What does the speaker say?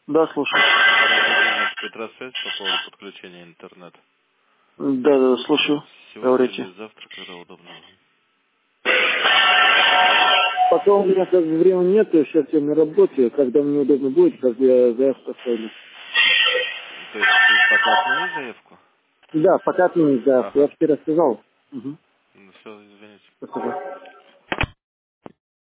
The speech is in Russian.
Да, слушаю. Петросвязь по поводу подключения интернета. Да, слушаю. Сегодня Говорите. или завтра, когда удобно вам? Пока у меня как бы времени нет, сейчас я на работе. Когда мне удобно будет, как бы я заявку оставлю. То есть вы пока отменить заявку? Да, пока отменить заявку. Я Ага. вчера сказал. Угу. Ну все, извините. Спасибо.